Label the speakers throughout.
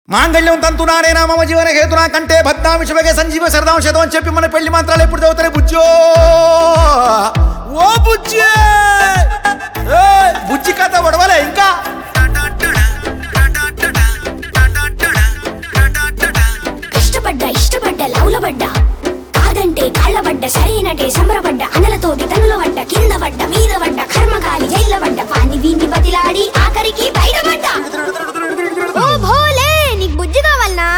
Speaker 1: మాంగళ్యం తంతునానేనా మమ జీవన హేతునా కంటే భద్నామి శుభగే సంజీవ శరదాం శతం అని చెప్పి మన పెళ్లి మంత్రాలు ఎప్పుడు చదువుతాయి బుజ్జో ఓ బుజ్జి బుజ్జి కథ పడవలే ఇంకా
Speaker 2: ఇష్టపడ్డ లౌలబడ్డ కాదంటే కాళ్ళబడ్డ సరైనటే సంబరపడ్డ అనలతోటి తనుల పడ్డ కింద పడ్డ మీద పడ్డ కర్మకాలి జైళ్ళ పడ్డ పాని వీన్ని బతిలాడి ఆఖరికి బయటపడ్డ ఓ భోలే నీకు బుజ్జి కావాలనా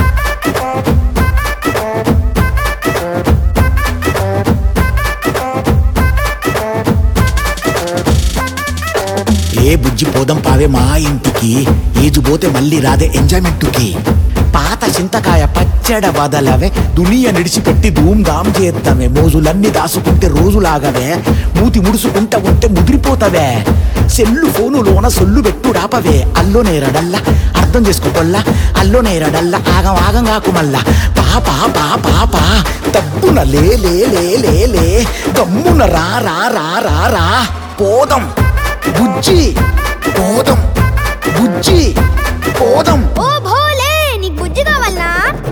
Speaker 1: ఏ బుజ్జి పోదాం పావే మా ఇంటికి ఏజు పోతే మళ్ళీ రాదే ఎంజాయ్మెంట్కి పాత చింతకాయ పచ్చడ బదలవే దునియ నిడిచిపెట్టి ధూమ్ ధామ్ చేద్దామే మోజులన్నీ దాసుకుంటే రోజులాగవే మూతి ముడుసుకుంటా ఉంటే ముదిరిపోతావే సెల్లు ఫోనులోన సొల్లు పెట్టు రాపవే అల్లో నేరడల్లా అర్థం చేసుకోకొల్లా అల్లో నేరడల్లా ఆగం ఆగం కాకు మల్లా పాపా పాపా పా తప్పున లే లే లే లే లే గమ్మున రా రా రా రా రా పోదం బుజ్జి పోదం బుజ్జి పోదం
Speaker 2: ఓ భోలే నీకు బుజ్జి కావాలనా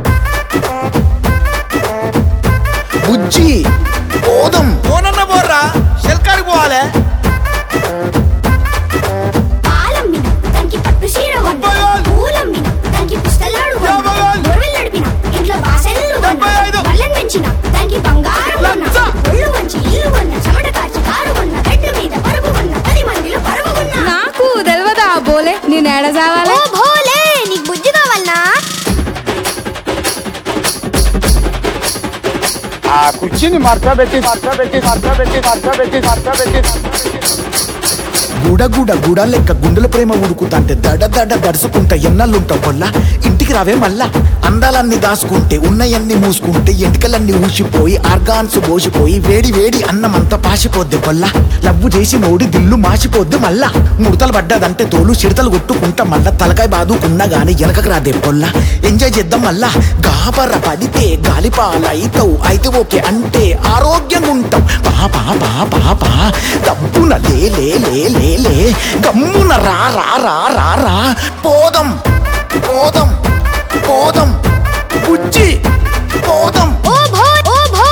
Speaker 1: బుజ్జి పోదం పోనన్న పోర్రా షెల్కాడికి పోవాలే
Speaker 2: పాలమ్మిన దానికి పట్టు చీర కొన్న పూలమ్మిన దానికి పుస్తలాడు కొన్న గొర్రెలు నడిపిన ఇంట్లో బాసెల్లు కొన్న బల్లెం పెంచిన దానికి బంగారం కొన్న ఒళ్ళు వంచి ఇల్లు కొన్న చెమట కాచి కారు కొన్న రెడ్డు మీద పరుగు కొన్న 10 మందిలో పరుగు కొన్న
Speaker 3: నాకు తెలియదా బోలే నేను ఏడ చావాలి
Speaker 2: ఓ భోలే నీకు బుజ్జి కావాలనా
Speaker 4: ఆ కుర్చీని మార్చబెట్టి
Speaker 1: గుడ గుడ గుడ లెక్క గుండెల ప్రేమ ఉడుకుతాంటే దడ దడ దడుచుకుంటా ఎన్నల్లుంటావు పొల్లా ఇంటికి రావే మళ్ళా అందాలన్నీ దాచుకుంటే ఉన్నయన్నీ మూసుకుంటే ఎంటికలన్నీ ఊసిపోయి ఆర్గాన్స్ బోసిపోయి వేడి వేడి అన్నమంతా పాసిపోద్ది పొల్లా లవ్వు చేసి నోడి దిల్లు మాసిపోద్ది మళ్ళా ముడతలు పడ్డదంటే తోలు చిడతలు కొట్టుకుంటా మళ్ళా తలకాయ బాదుకున్నా గాని వెనకకు రాదే పొల్లా ఎంజాయ్ చేద్దాం మళ్ళా గాబర పడితే గాలిపాలైతావు అయితే ఓకే అంటే ఆరోగ్యంగా ఉంటాం పాపా పాపా పా డబ్బున లే లే లే లే లే గమ్మున రా రా రా రా రా పోదం పోదం పోదం బుజ్జి పోదం
Speaker 2: ఓ భో ఓ భో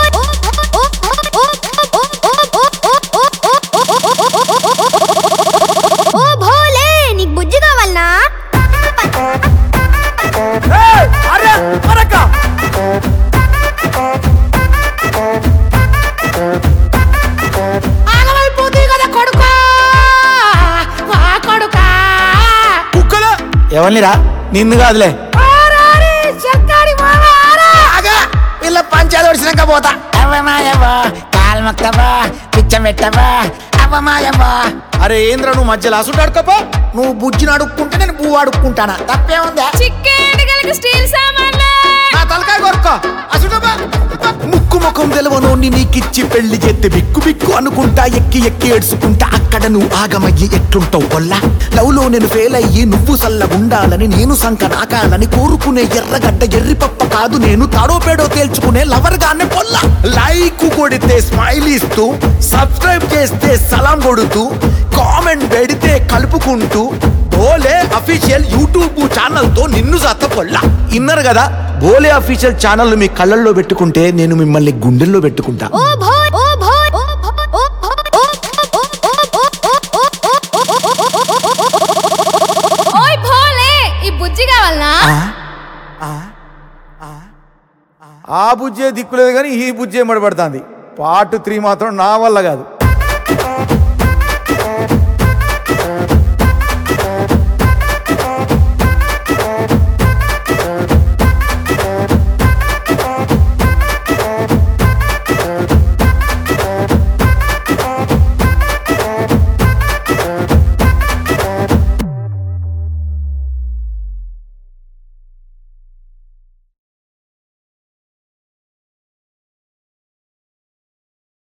Speaker 2: ఓ భోలే నీకు బుజ్జి కావాలనా
Speaker 1: అరే అరక ఎవరినిరా నిన్ను కాదులే వీళ్ళ పంచాయతీ వచ్చినాక పోతా అరే ఏంద్ర నువ్వు మధ్యలో అసుడు అడుకోపో నువ్వు బుజ్జిని అడుక్కుంటే నేను పువ్వు అడుక్కుంటానా తప్పేముందా
Speaker 3: స్టీల్ సామాన్లు
Speaker 1: నా తలకాయ కొరుక్కో అసుడు ముక్కు ముఖం తెలవనోని నీకిచ్చి పెళ్లి చేస్తే బిక్కు బిక్కు అనుకుంటా ఎక్కి ఎక్కి ఏడ్చుకుంటా అక్కడ నువ్వు ఆగమయ్యి ఎట్లుంటావు కొల్లా లవ్ లో నేను ఫెయిల్ అయ్యి నువ్వు సల్లగుండాలని నేను సంక నాకాలని కోరుకునే ఎర్రగడ్డ ఎర్రిపప్ప కాదు నేను తాడో పేడో తేల్చుకునే లవర్ గానే పొల్లా లైక్ కొడితే స్మైల్ ఇస్తూ సబ్స్క్రైబ్ చేస్తే సలాం కొడుతూ కామెంట్ పెడితే కలుపుకుంటూ బోలే అఫీషియల్ యూట్యూబ్ ఛానల్ తో నిన్ను సత్తపొల్లా ఇన్నారు కదా బోలే అఫీషియల్ ఛానల్ మీ కళ్ళల్లో పెట్టుకుంటే నేను మిమ్మల్ని గుండెల్లో పెట్టుకుంటా
Speaker 2: ఓ భో ఓ భో
Speaker 3: ఓయ్ భోలే ఈ బుజ్జి కావాలనా
Speaker 1: ఆ బుజ్జే దిక్కులేదు కానీ ఈ బుజ్జే మడబడుతుంది పార్ట్ 3 మాత్రం నా వల్ల కాదు